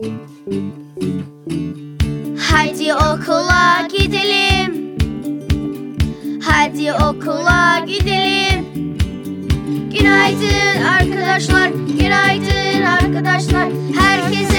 Hadi okula gidelim. Hadi okula gidelim. Günaydın arkadaşlar, günaydın arkadaşlar. Herkes